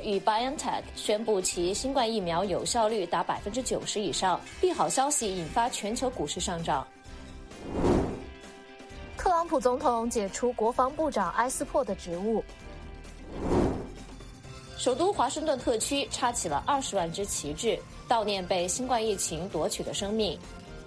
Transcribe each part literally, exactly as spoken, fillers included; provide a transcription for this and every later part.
与 BioNTech 宣布其新冠疫苗有效率达百分之九十以上，利好消息引发全球股市上涨。特朗普总统解除国防部长埃斯珀的职务。首都华盛顿特区插起了二十万支旗帜，悼念被新冠疫情夺取的生命。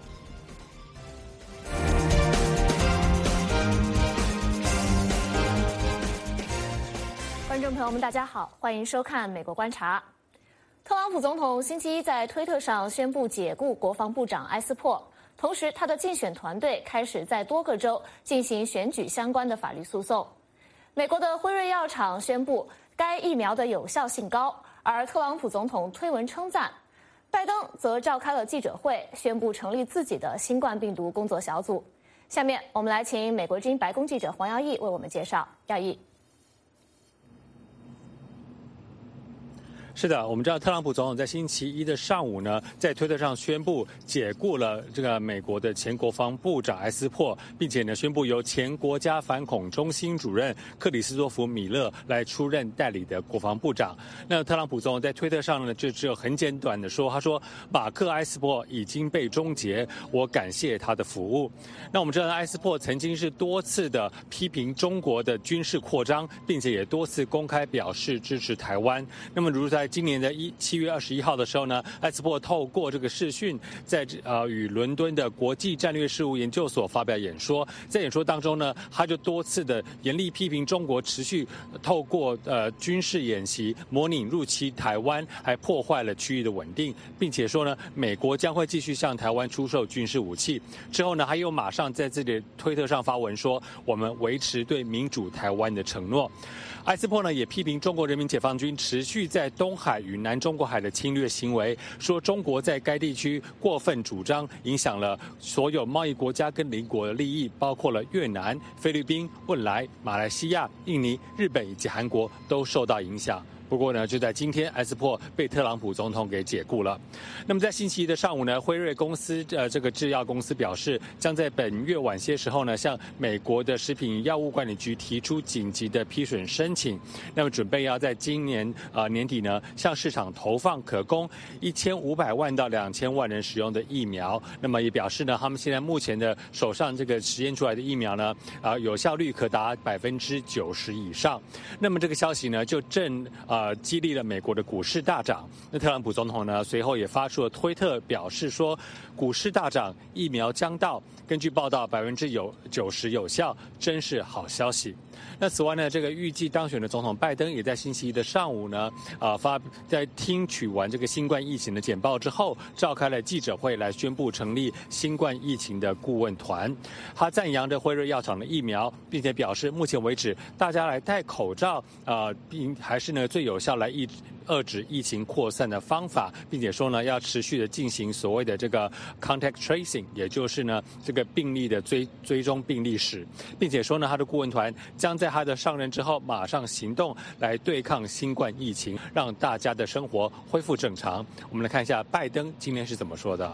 观众朋友们，大家好，欢迎收看《美国观察》。特朗普总统星期一在推特上宣布解雇国防部长埃斯珀，同时他的竞选团队开始在多个州进行选举相关的法律诉讼。美国的辉瑞药厂宣布该疫苗的有效性高，而特朗普总统推文称赞。拜登则召开了记者会，宣布成立自己的新冠病毒工作小组。下面我们来请美国之音白宫记者黄耀义为我们介绍。耀义。 是的，我们知道特朗普总统在星期一的上午呢，在推特上宣布解雇了这个美国的前国防部长埃斯珀，并且呢宣布由前国家反恐中心主任克里斯多弗·米勒来出任代理的国防部长。那特朗普总统在推特上呢，就只有很简短的说，他说马克·埃斯珀已经被终结，我感谢他的服务。那我们知道埃斯珀曾经是多次的批评中国的军事扩张，并且也多次公开表示支持台湾。那么如在今年的一七月二十一号的时候呢，埃斯珀透过这个视讯，在呃与伦敦的国际战略事务研究所发表演说。在演说当中呢，他就多次的严厉批评中国持续透过呃军事演习模拟入侵台湾，还破坏了区域的稳定，并且说呢，美国将会继续向台湾出售军事武器。之后呢，他又马上在自己的推特上发文说，我们维持对民主台湾的承诺。埃斯珀呢也批评中国人民解放军持续在东海与南中国海的侵略行为，说中国在该地区过分主张，影响了所有贸易国家跟邻国的利益，包括了越南、菲律宾、汶莱、马来西亚、印尼、日本以及韩国都受到影响。不过呢，就在今天，埃斯珀被特朗普总统给解雇了。那么在星期一的上午呢，辉瑞公司呃这个制药公司表示，将在本月晚些时候呢，向美国的食品药物管理局提出紧急的批准申请。那么准备要在今年呃年底呢，向市场投放可供一千五百万到两千万人使用的疫苗。那么也表示呢，他们现在目前的手上这个实验出来的疫苗呢，啊、呃、有效率可达百分之九十以上。那么这个消息呢，就正啊。呃，激励了美国的股市大涨。那特朗普总统呢，随后也发出了推特，表示说，股市大涨，疫苗将到。根据报道，百分之有九十有效，真是好消息。那此外呢，这个预计当选的总统拜登也在星期一的上午呢，啊、呃、发在听取完这个新冠疫情的简报之后，召开了记者会来宣布成立新冠疫情的顾问团。他赞扬着辉瑞药厂的疫苗，并且表示，目前为止大家来戴口罩，啊、呃，并还是呢最有效来抑制。遏制疫情扩散的方法，并且说呢，要持续的进行所谓的这个 contact tracing， 也就是呢这个病例的追追踪病历史，并且说呢，他的顾问团将在他的上任之后马上行动来对抗新冠疫情，让大家的生活恢复正常。我们来看一下拜登今天是怎么说的。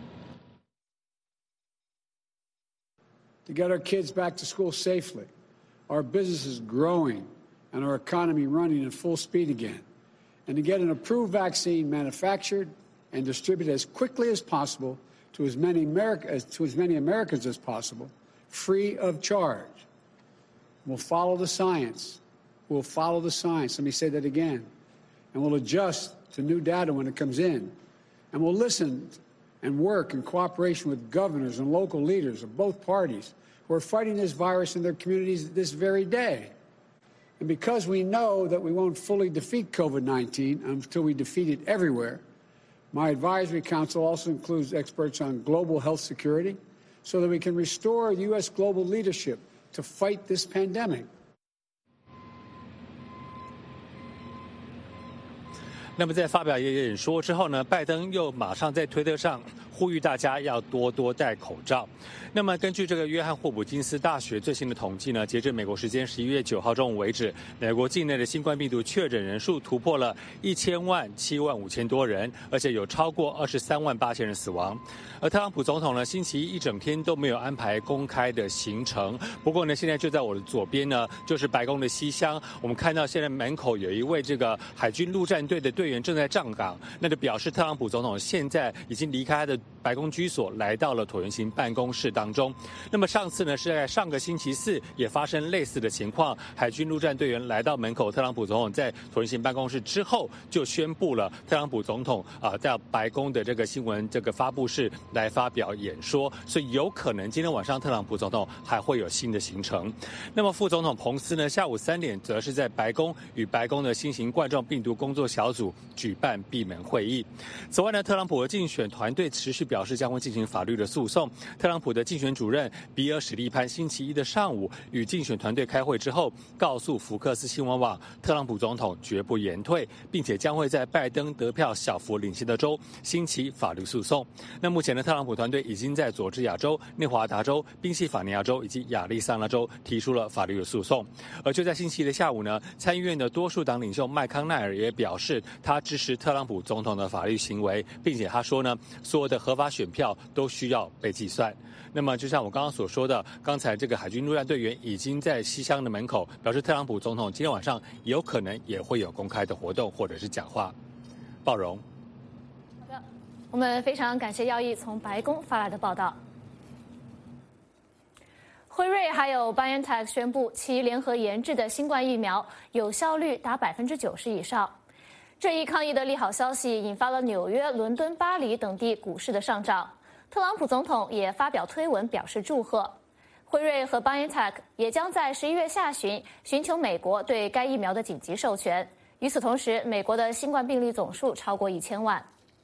To get our kids back to school safely, our businesses growing, and our economy running at full speed again.And to get an approved vaccine manufactured and distributed as quickly as possible to as many America, as, to as many Americans as possible, free of charge. We'll follow the science. We'll follow the science. Let me say that again. And we'll adjust to new data when it comes in. And we'll listen and work in cooperation with governors and local leaders of both parties who are fighting this virus in their communities this very day.And because we know that we won't fully defeat COVID nineteen until we defeat it everywhere, my advisory council also includes experts on global health security so that we can restore U S global leadership to fight this pandemic. 那么在发表演说之后呢，拜登又马上在推特上呼吁大家要多多戴口罩。那么根据这个约翰霍普金斯大学最新的统计呢，截至美国时间十一月九号中午为止，美国境内的新冠病毒确诊人数突破了一千万七万五千多人，而且有超过二十三万八千人死亡。而特朗普总统呢，星期一一整天都没有安排公开的行程。不过呢，现在就在我的左边呢，就是白宫的西厢。我们看到现在门口有一位这个海军陆战队的队员正在站岗，那就表示特朗普总统现在已经离开他的白宫居所，来到了椭圆形办公室当中。那么上次呢，是在上个星期四也发生类似的情况，海军陆战队员来到门口，特朗普总统在椭圆形办公室之后就宣布了特朗普总统啊、呃、在白宫的这个新闻这个发布室来发表演说，所以有可能今天晚上特朗普总统还会有新的行程。那么副总统彭斯呢，下午三点则是在白宫与白宫的新型冠状病毒工作小组举办闭门会议。此外呢，特朗普的竞选团队持续表示将会进行法律的诉讼。特朗普的竞选主任比尔·史利潘星期一的上午与竞选团队开会之后，告诉福克斯新闻网，特朗普总统绝不言退，并且将会在拜登得票小幅领先的州兴起法律诉讼。那目前呢，特朗普团队已经在佐治亚州、内华达州、宾夕法尼亚州以及亚利桑那州提出了法律的诉讼。而就在星期一的下午呢，参议院的多数党领袖麦康奈尔也表示，他支持特朗普总统的法律行为，并且他说呢，所有的合法选票都需要被计算。那么就像我刚刚所说的，刚才这个海军陆战队员已经在西厢的门口表示，特朗普总统今天晚上有可能也会有公开的活动或者是讲话。鲍荣。 好的，我们非常感谢耀毅从白宫发来的报道。辉瑞还有 BioNTech 宣布，其联合研制的新冠疫苗有效率达百分之九十以上。这一抗疫的利好消息引发了纽约、伦敦、巴黎等地股市的上涨。特朗普总统也发表推文表示祝贺。辉瑞和 BioNTech 也将在十一月下旬寻求美国对该疫苗的紧急授权。与此同时，美国的新冠病例总数超过一千万。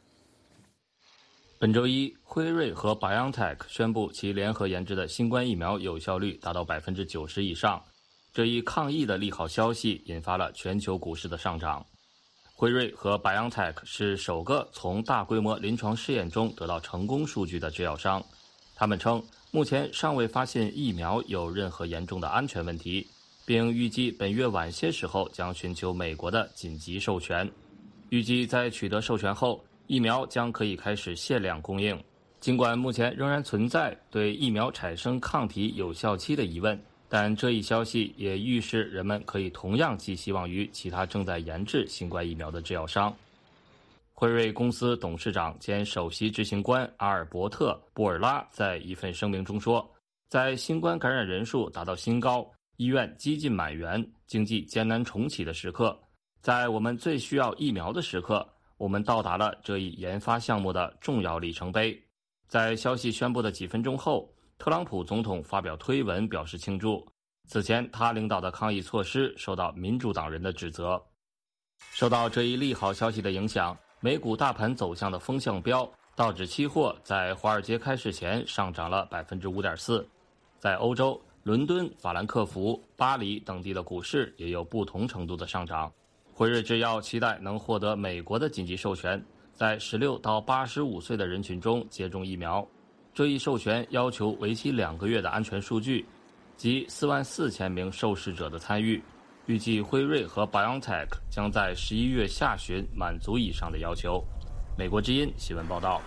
本周一，辉瑞和 BioNTech 宣布其联合研制的新冠疫苗有效率达到百分之九十以上。这一抗疫的利好消息引发了全球股市的上涨。辉瑞和 BioNTech 是首个从大规模临床试验中得到成功数据的制药商。他们称，目前尚未发现疫苗有任何严重的安全问题，并预计本月晚些时候将寻求美国的紧急授权。预计在取得授权后，疫苗将可以开始限量供应。尽管目前仍然存在对疫苗产生抗体有效期的疑问，但这一消息也预示人们可以同样寄希望于其他正在研制新冠疫苗的制药商。辉瑞公司董事长兼首席执行官阿尔伯特·布尔拉在一份声明中说，在新冠感染人数达到新高、医院几近满员、经济艰难重启的时刻，在我们最需要疫苗的时刻，我们到达了这一研发项目的重要里程碑。在消息宣布的几分钟后，特朗普总统发表推文表示庆祝。此前他领导的抗疫措施受到民主党人的指责。受到这一利好消息的影响，美股大盘走向的风向标，道指期货在华尔街开市前上涨了 百分之五点四。 在欧洲，伦敦、法兰克福、巴黎等地的股市也有不同程度的上涨。辉瑞制药期待能获得美国的紧急授权，在十六到八十五岁的人群中接种疫苗。这一授权要求为期两个月的安全数据，及四万四千名受试者的参与。预计辉瑞和 BioNTech 将在十一月下旬满足以上的要求。美国之音新闻报道。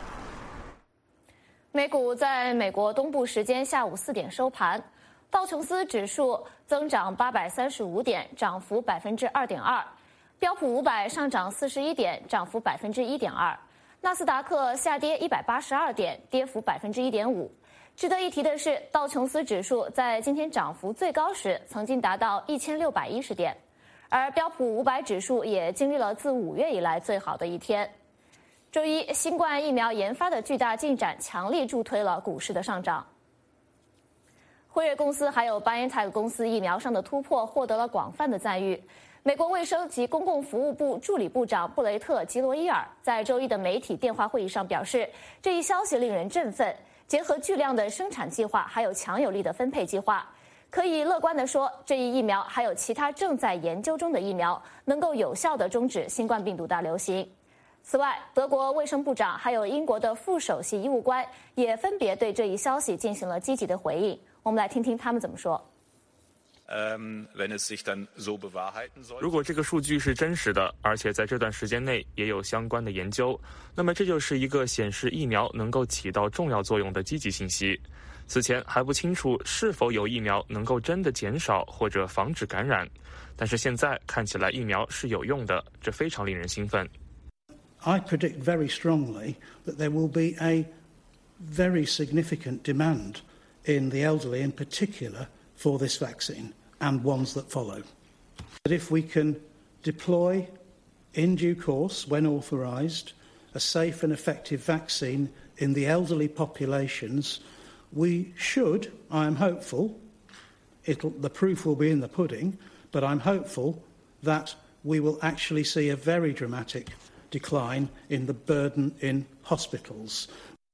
美股在美国东部时间下午四点收盘，道琼斯指数增长八百三十五点，涨幅百分之二点二；标普五百上涨四十一点，涨幅百分之一点二；纳斯达克下跌一百八十二点，跌幅百分之一点五。值得一提的是，道琼斯指数在今天涨幅最高时曾经达到一千六百一十点，而标普五百指数也经历了自五月以来最好的一天。周一，新冠疫苗研发的巨大进展强力助推了股市的上涨。辉瑞公司还有 BioNTech 公司疫苗上的突破获得了广泛的赞誉。美国卫生及公共服务部助理部长布雷特·吉罗伊尔在周一的媒体电话会议上表示，这一消息令人振奋。结合巨量的生产计划，还有强有力的分配计划，可以乐观地说，这一疫苗还有其他正在研究中的疫苗，能够有效地终止新冠病毒大流行。 此外，德国卫生部长还有英国的副首席医务官也分别对这一消息进行了积极的回应。我们来听听他们怎么说。 如果这个数据是真实的，而且在这段时间内也有相关的研究，那么这就是一个显示疫苗能够起到重要作用的积极信息。此前还不清楚是否有疫苗能够真的减少或者防止感染，但是现在看起来疫苗是有用的，这非常令人兴奋。 I predict very strongly that there will be a very significant demand in the elderly in particular for this vaccine and ones that follow. But if we can deploy in due course, when authorised, a safe and effective vaccine in the elderly populations, we should, I am hopeful, it'll, the proof will be in the pudding, but I'm hopeful that we will actually see a very dramatic decline in the burden in hospitals.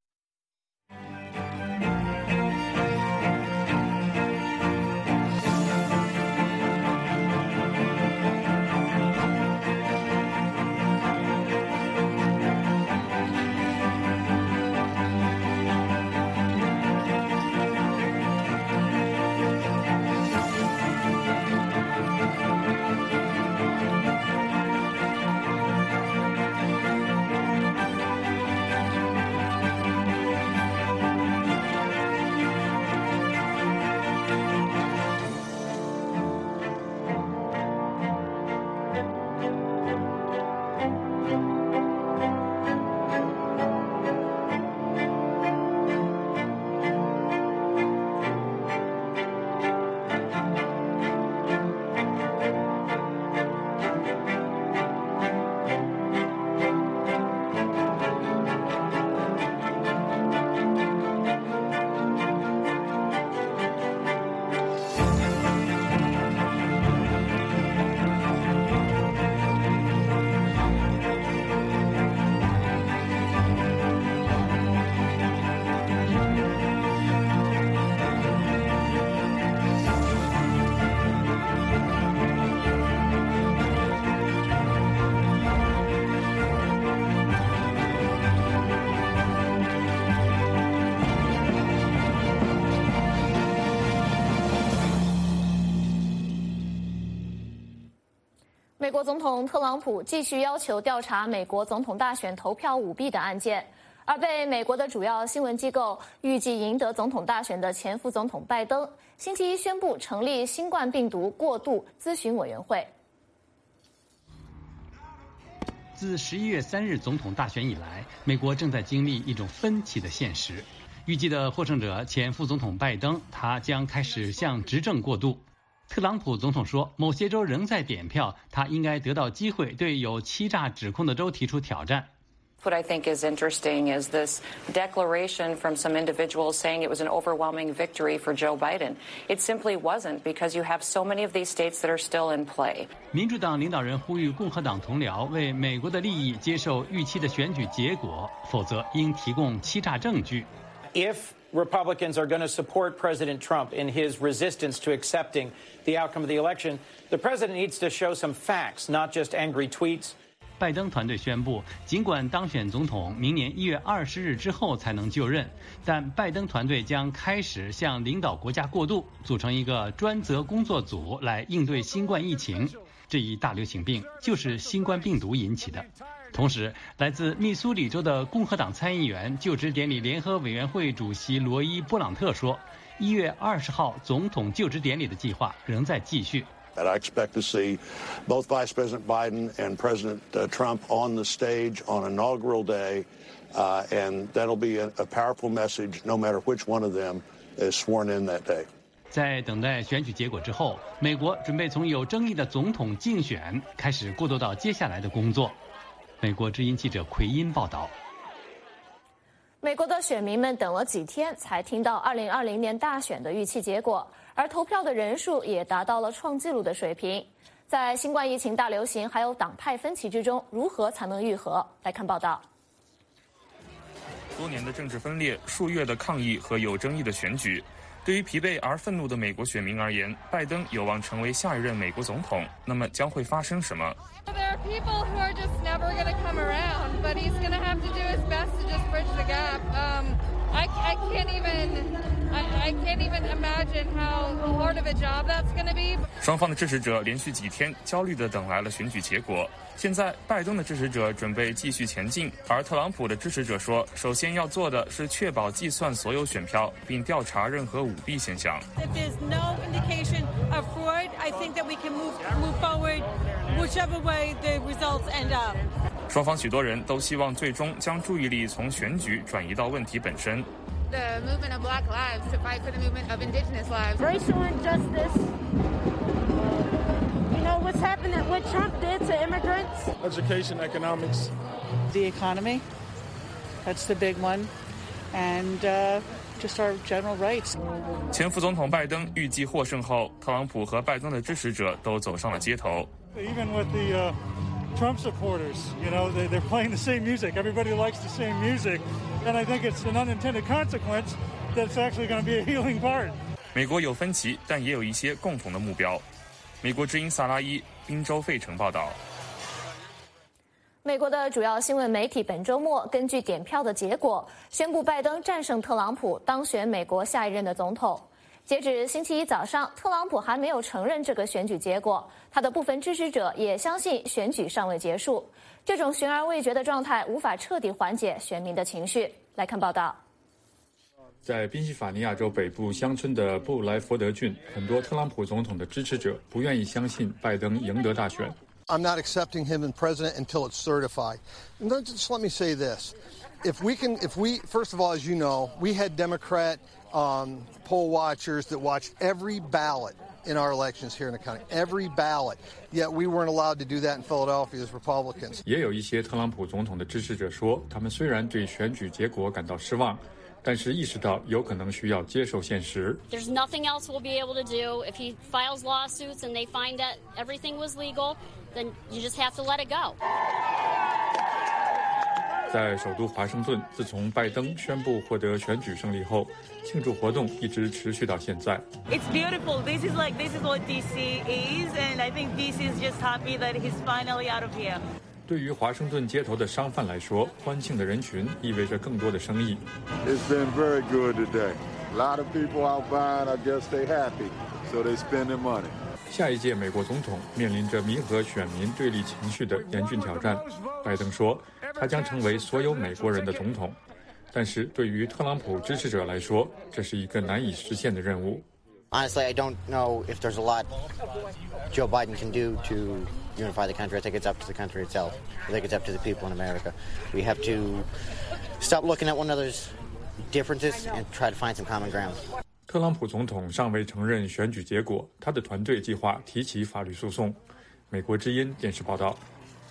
美国总统特朗普继续要求调查美国总统大选投票舞弊的案件，而被美国的主要新闻机构预计赢得总统大选的前副总统拜登，星期一宣布成立新冠病毒过渡咨询委员会。 自十一月三日总统大选以来，美国正在经历一种分歧的现实。预计的获胜者前副总统拜登，他将开始向执政过渡。特朗普总统说，某些州仍在点票，他应该得到机会对有欺诈指控的州提出挑战。 What I think is interesting is this declaration from some individuals saying it was an overwhelming victory for Joe Biden. It simply wasn't, because you have so many of these states that are still in play. 民主党领导人呼吁共和党同僚为美国的利益接受预期的选举结果，否则应提供欺诈证据。 If Republicans are going to support President Trump in his resistance to accepting the outcome of the election, the president needs to show some facts, not just angry tweets. 拜登团队宣布，尽管当选总统明年一月二十日之后才能就任，但拜登团队将开始向领导国家过渡，组成一个专责工作组来应对新冠疫情。这一大流行病就是新冠病毒引起的。同时，来自密苏里州的共和党参议员就职典礼联合委员会主席罗伊·布朗特说，一月二十号总统就职典礼的计划仍在继续。 And I expect to see both Vice President Biden and President uh, Trump on the stage on inaugural day, uh, and that'll be a, a powerful message no matter which one of them is sworn in that day. 在等待选举结果之后，美国准备从有争议的总统竞选开始过渡到接下来的工作。美国之音记者奎因报道。 美国的选民们等了几天才听到二零二零年大选的预期结果，而投票的人数也达到了创纪录的水平。在新冠疫情大流行还有党派分歧之中，如何才能愈合？来看报道。 多年的政治分裂，数月的抗议和有争议的选举，对对于疲惫而愤怒的美国选民而言，拜登有望成为下一任美国总统。那么将会发生什么？ There are people who are just never going to come around, but he's going to have to do his best to just bridge the gap. Um, I, I can't even, I, I can't even imagine how hard of a job that's going to be. 双方的支持者连续几天焦虑地等来了选举结果。现在，拜登的支持者准备继续前进，而特朗普的支持者说，首先要做的是确保计算所有选票，并调查任何舞弊现象。 If there's no indication of fraud, I think that we can move move forward, whichever way the results end up. 双方许多人都希望最终将注意力从选举转移到问题本身。 The movement of Black lives to fight for the movement of Indigenous lives. Racial injustice. You know what's happening, what Trump did to immigrants? Education, economics. The economy, that's the big one. And uh, just our general rights. 前副总统拜登预计获胜后，特朗普和拜登的支持者都走上了街头。 Even with the uh, Trump supporters, you know, they, they're playing the same music. Everybody likes the same music. And I think it's an unintended consequence that's actually going to be a healing part. 美国有分歧，但也有一些共同的目标。美国之音萨拉伊，宾州费城报道。 美国的主要新闻媒体本周末根据点票的结果，宣布拜登战胜特朗普，当选美国下一任的总统。截止星期一早上，特朗普还没有承认这个选举结果，他的部分支持者也相信选举尚未结束。这种悬而未决的状态无法彻底缓解选民的情绪。来看报道。 在宾夕法尼亚州北部乡村的布莱佛德郡，很多特朗普总统的支持者不愿意相信拜登赢得大选。 I'm not accepting him as president until it's certified. And just let me say this: if we can, if we, first of all, as you know, we had Democrat um, poll watchers that watched every ballot in our elections here in the county, every ballot. Yet we weren't allowed to do that in Philadelphia as Republicans. 也有一些特朗普总统的支持者说，他们虽然对选举结果感到失望。但是意识到有可能需要接受现实。 There's nothing else we'll be able to do. If he files lawsuits and they find that everything was legal, then you just have to let it go. 在首都华盛顿，自从拜登宣布获得选举胜利后，庆祝活动一直持续到现在。 It's beautiful. This is like this is what D C is, and I think D C is just happy that he's finally out of here. 对于华盛顿街头的商贩来说，欢庆的人群意味着更多的生意。 It's been very good today. A lot of people out buying. I guess they happy, so they spend their money. 下一届美国总统面临着弥合选民对立情绪的严峻挑战。拜登说，他将成为所有美国人的总统，但是对于特朗普支持者来说，这是一个难以实现的任务。 Honestly, I don't know if there's a lot Joe Biden can do to unify the country. I think it's up to the country itself. I think it's up to the people in America. We have to stop looking at one another's differences and try to find some common ground. 特朗普总统尚未承认选举结果，他的团队计划提起法律诉讼。美国之音电视报道。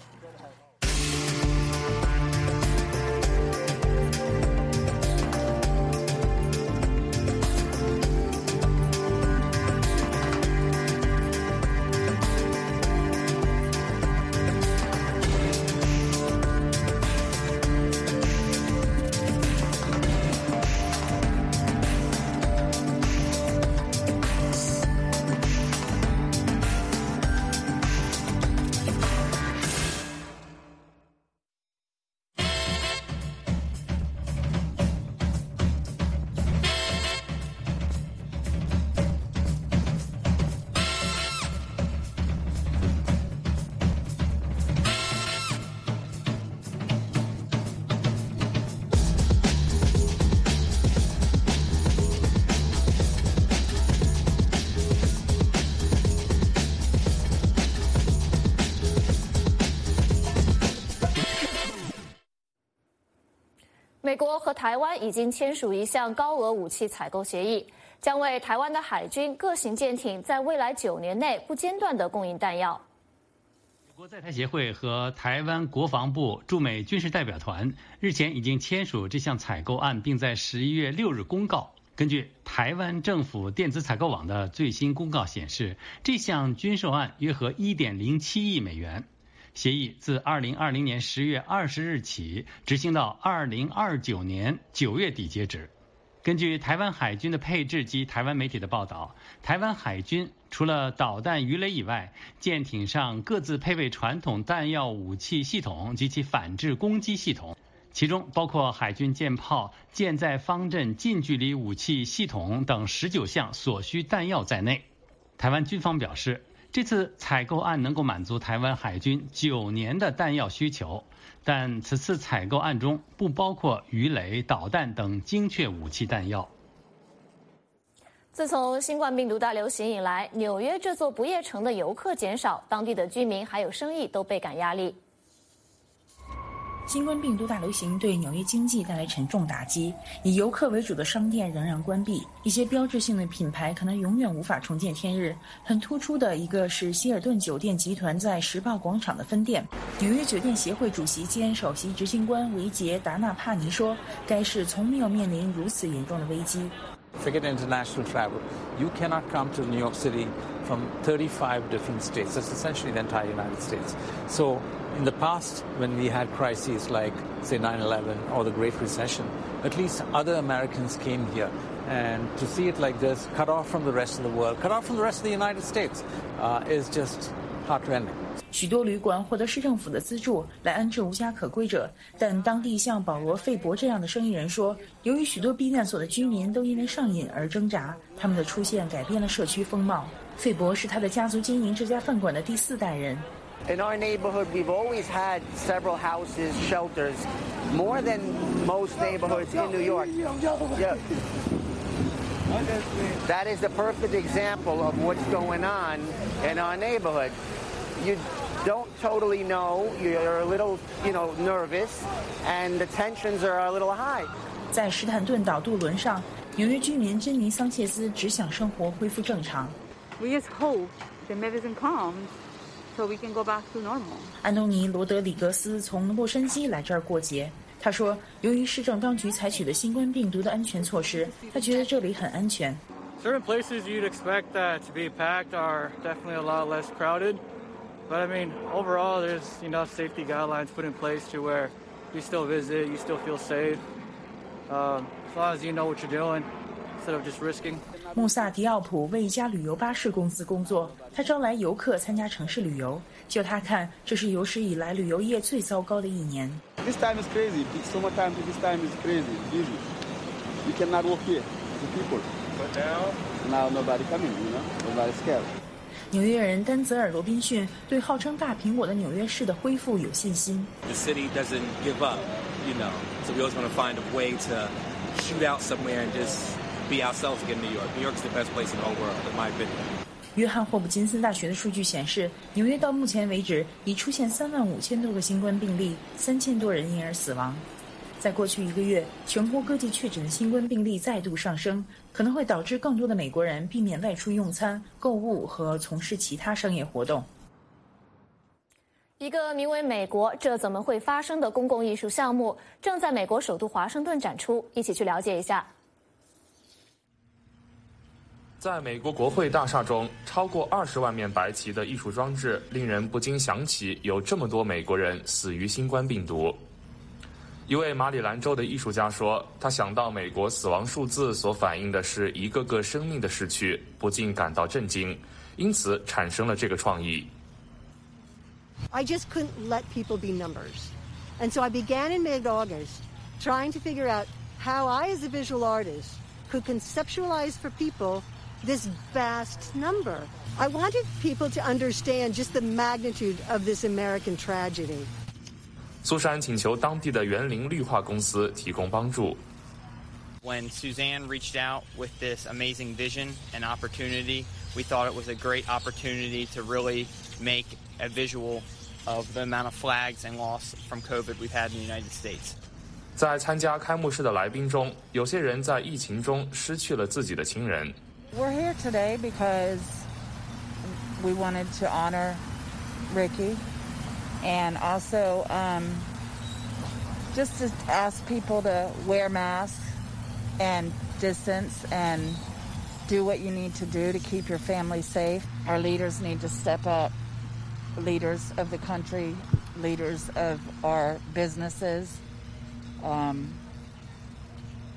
美国和台湾已经签署一项高额武器采购协议，将为台湾的海军各型舰艇在未来九年内不间断地供应弹药。 美国在台协会和台湾国防部驻美军事代表团日前已经签署这项采购案，并在十一月六日公告。根据台湾政府电子采购网的最新公告显示，这项军售案约合 一点零七亿美元。协议自二零二零年十月二十日起执行到二零二九年九月底截止。 根据台湾海军的配置及台湾媒体的报道，台湾海军除了导弹鱼雷以外，舰艇上各自配备传统弹药武器系统及其反制攻击系统，其中包括海军舰炮、舰载方阵近距离武器系统等十九项所需弹药在内。台湾军方表示，这次采购案能够满足台湾海军九年的弹药需求，但此次采购案中不包括鱼雷、导弹等精确武器弹药。 自从新冠病毒大流行以来，纽约这座不夜城的游客减少，当地的居民还有生意都倍感压力。 新冠病毒大流行对纽约经济带来沉重打击，以游客为主的商店仍然关闭，一些标志性的品牌可能永远无法重见天日。很突出的一个是希尔顿酒店集团在时报广场的分店。纽约酒店协会主席兼首席执行官维杰·达纳帕尼说，该市从没有面临如此严重的危机。 Forget international travel. You cannot come to New York City from thirty-five different states. That's essentially the entire United States. So in the past, when we had crises like, say, nine eleven or the Great Recession, at least other Americans came here. And to see it like this, cut off from the rest of the world, cut off from the rest of the United States, uh, is just heartrending. 许多旅馆获得市政府的资助来安置无家可归者，但当地像保罗·费伯这样的生意人说，由于许多避难所的居民都因为上瘾而挣扎，他们的出现改变了社区风貌。费伯是他的家族经营这家饭馆的第四代人。 In our neighborhood, we've always had several houses, shelters, more than most neighborhoods in New York. Yeah. That is the perfect example of what's going on in our neighborhood. You don't totally know, you're a little, you know, nervous, and the tensions are a little high. 在史坦顿岛渡轮上，纽约居民珍妮·桑切斯只想生活恢复正常。 We just hope that everything calms so we can go back to normal. 安东尼·罗德里格斯从洛杉矶来这儿过节。他说，由于市政当局采取的新冠病毒的安全措施，他觉得这里很安全。 Certain places you'd expect that to be packed are definitely a lot less crowded.But I mean, overall, there's enough safety guidelines put in place to where you still visit, you still feel safe, um, as long as you know what you're doing, instead of just risking. 穆萨迪奥普为一家旅游巴士公司工作，他招来游客参加城市旅游。就他看，这是有史以来旅游业最糟糕的一年。 This time is crazy. Summertime to this time is crazy, busy. You cannot walk here, the people. But now, now nobody coming, you know, nobody scared. 纽约人丹泽尔·罗宾逊对号称大苹果的纽约市的恢复有信心。 The city doesn't give up, you know, so we always want to find a way to shoot out somewhere and just be ourselves again in New York. New York's the best place in the whole world, in my opinion. 约翰霍普金斯大学的数据显示，纽约到目前为止已出现三万五千多个新冠病例，三千多人因而死亡。在过去一个月，全国各地确诊的新冠病例再度上升，可能会导致更多的美国人避免外出用餐、购物和从事其他商业活动。 一个名为“美国这怎么会发生”的公共艺术项目正在美国首都华盛顿展出，一起去了解一下。 在美国国会大厦中，超过二十万面白旗的艺术装置，令人不禁想起有这么多美国人死于新冠病毒。一位马里兰州的艺术家说，他想到美国死亡数字所反映的是一个个生命的逝去，不禁感到震惊，因此产生了这个创意。 I just couldn't let people be numbers. And so I began in mid-August trying to figure out how I, as a visual artist, could conceptualize for people this vast number. I wanted people to understand just the magnitude of this American tragedy. 苏珊请求当地的园林绿化公司提供帮助。 When Suzanne reached out with this amazing vision and opportunity, we thought it was a great opportunity to really make a visual of the amount of flags and loss from COVID we've had in the United States. 在参加开幕式的来宾中，有些人在疫情中失去了自己的亲人。 We're here today because we wanted to honor Ricky.And also, um, just to ask people to wear masks and distance and do what you need to do to keep your family safe. Our leaders need to step up. Leaders of the country, leaders of our businesses. Um,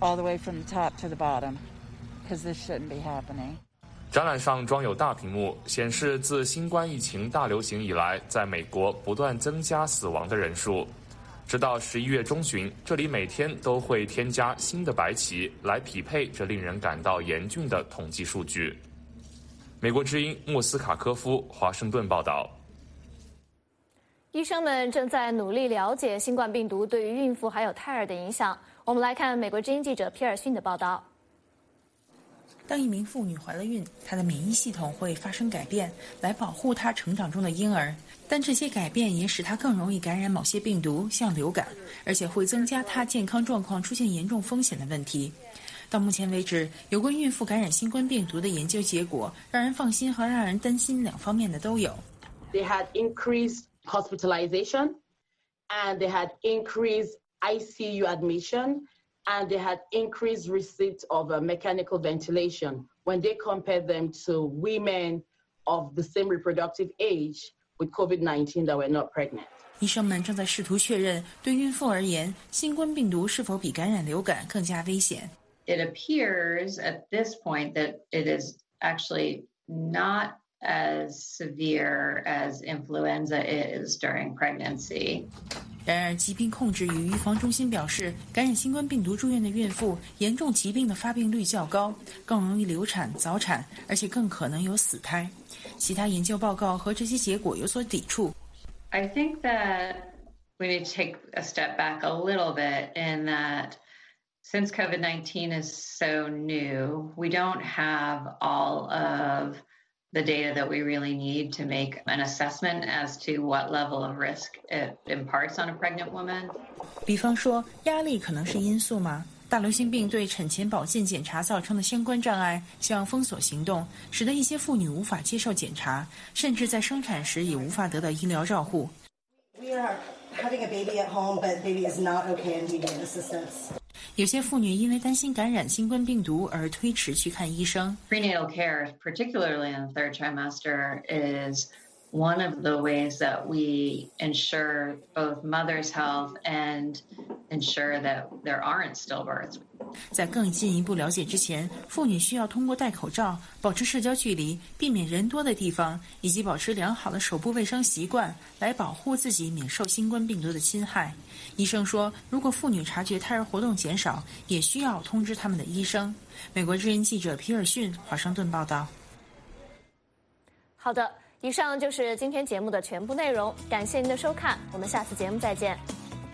all the way from the top to the bottom, because this shouldn't be happening. 展览上装有大屏幕，显示自新冠疫情大流行以来，在美国不断增加死亡的人数。直到十一月中旬，这里每天都会添加新的白旗，来匹配这令人感到严峻的统计数据。美国之音莫斯卡科夫华盛顿报道。 医生们正在努力了解新冠病毒对于孕妇还有胎儿的影响。我们来看美国之音记者皮尔逊的报道。 当一名妇女怀了孕，她的免疫系统会发生改变，来保护她成长中的婴儿。但这些改变也使她更容易感染某些病毒，像流感，而且会增加她健康状况出现严重风险的问题。到目前为止，有关孕妇感染新冠病毒的研究结果，让人放心和让人担心两方面的都有。 They had increased hospitalization, and they had increased I C U admission, and they had increased receipt of uh, mechanical ventilation when they compared them to women of the same reproductive age with COVID nineteen that were not pregnant. 医生们正在试图确认，对孕妇而言，新冠病毒是否比感染流感更加危险。 It appears at this point that it is actually not as severe as influenza is during pregnancy. 然而，疾病控制与预防中心表示，感染新冠病毒住院的孕妇，严重疾病的发病率较高，更容易流产、早产，而且更可能有死胎。其他研究报告和这些结果有所抵触。 I think that we need to take a step back a little bit in that since COVID nineteen is so new, we don't have all of the data that we really need to make an assessment as to what level of risk it imparts on a pregnant woman. 比方说，压力可能是因素吗？大流行病对产前保健检查造成的相关障碍，像封锁行动，使得一些妇女无法接受检查，甚至在生产时也无法得到医疗照护。 We are having a baby at home, but baby is not okay and we need assistance. 有些妇女因为担心感染新冠病毒而推迟去看医生。 Prenatal care, particularly in the third trimester, is one of the ways that we ensure both mother's health and ensure that there aren't stillbirths. 在更进一步了解之前，妇女需要通过戴口罩、保持社交距离、避免人多的地方，以及保持良好的手部卫生习惯，来保护自己免受新冠病毒的侵害。医生说，如果妇女察觉胎儿活动减少，也需要通知他们的医生。美国之音记者皮尔逊华盛顿报道。 好的，以上就是今天节目的全部内容，感谢您的收看，我们下次节目再见。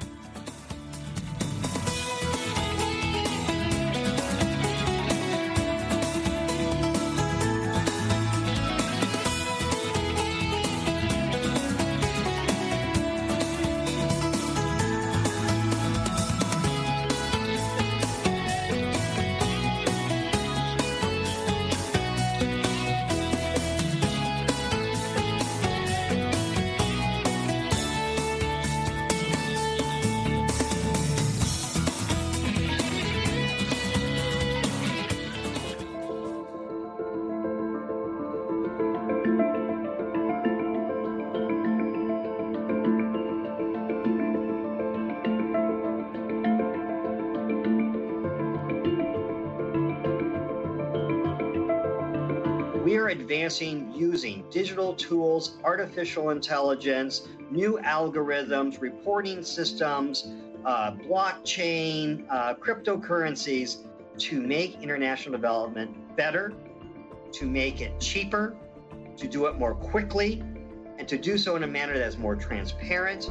We are advancing using digital tools, artificial intelligence, new algorithms, reporting systems, uh, blockchain, uh, cryptocurrencies to make international development better, to make it cheaper, to do it more quickly, and to do so in a manner that is more transparent.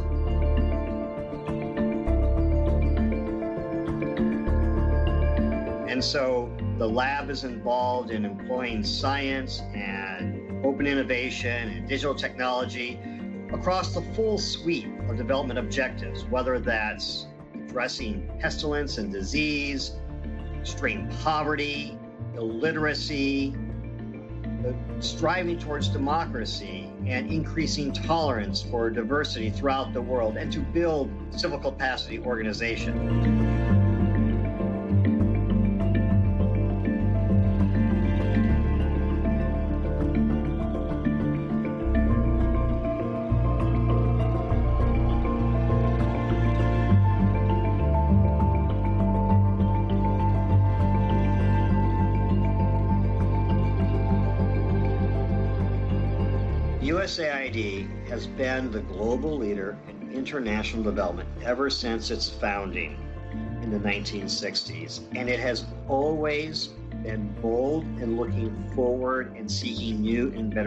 And so the lab is involved in employing science and open innovation and digital technology across the full suite of development objectives, whether that's addressing pestilence and disease, extreme poverty, illiteracy, striving towards democracy and increasing tolerance for diversity throughout the world, and to build civil capacity organization. U S A I D has been the global leader in international development ever since its founding in the nineteen sixties, and it has always been bold and looking forward and seeking new and better